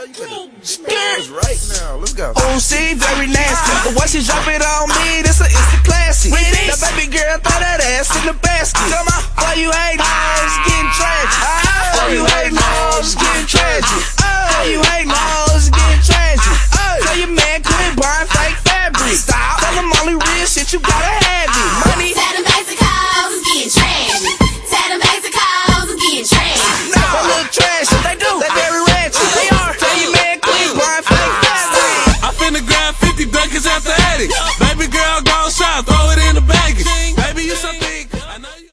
you better stairs right now. Let's go. Oh, see, very nasty. But once you drop it on me, this a instant classic. Now, baby girl, throw that ass in the basket. Why you hate